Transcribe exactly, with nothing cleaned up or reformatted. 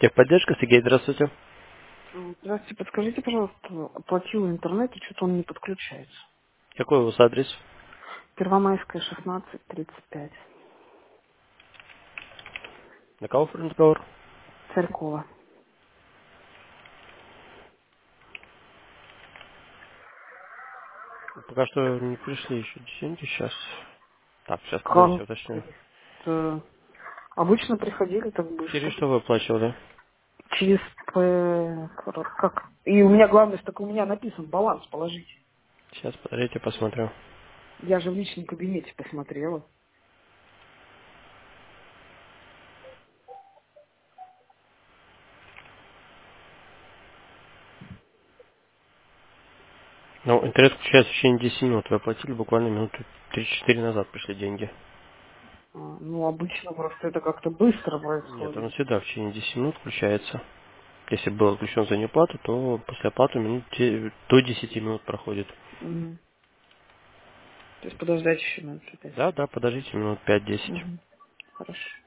Техподдержка, Сергей, здравствуйте. М, Здравствуйте, подскажите, пожалуйста, оплатила интернет, и что-то он не подключается. Какой у вас адрес? Первомайская, шестнадцать, тридцать пять. На кого разговор? Царькова. Пока что не пришли еще деньги, сейчас. Так, сейчас, подождите, Как? уточню. э, Обычно приходили так Через быстро. что вы оплачивали? Через П... Как? И у меня главное, что у меня написан баланс положить. Сейчас, подождите, посмотрю. Я же в личном кабинете посмотрела. Ну, интернет включается в течение десяти минут. Вы оплатили буквально минуты три-четыре назад пришли деньги. А, Ну, обычно просто это как-то быстро Нет, он происходит. всегда в течение десяти минут включается. Если был отключен за неуплату, то после оплаты минут те- до десяти минут проходит. Мгм. То есть подождать еще надо опять. Да, да, подождите минут пять-десять. Мгм. Хорошо.